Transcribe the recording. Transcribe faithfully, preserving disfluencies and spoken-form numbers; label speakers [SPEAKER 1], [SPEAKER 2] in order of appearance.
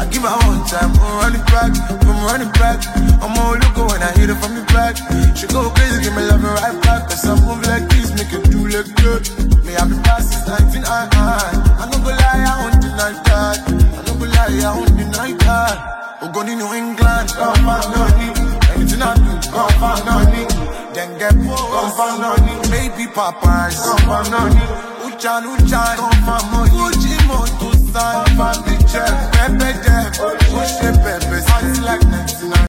[SPEAKER 1] I give her one time, I'm running back, I'm running back. I'm all look when I hit her from the back. She go crazy, give me love her right back. Cause I move like this, make it do look good. Me I be past since nineteen, I, I, I don't go lie, I won't deny that. I don't go lie, I won't deny that. We're going to New England, come find money. Anything I do, come find money. Then get come find money. Baby Popeyes, come find money. Uchan, Uchan, come find money. Ujimoto-san, come find money.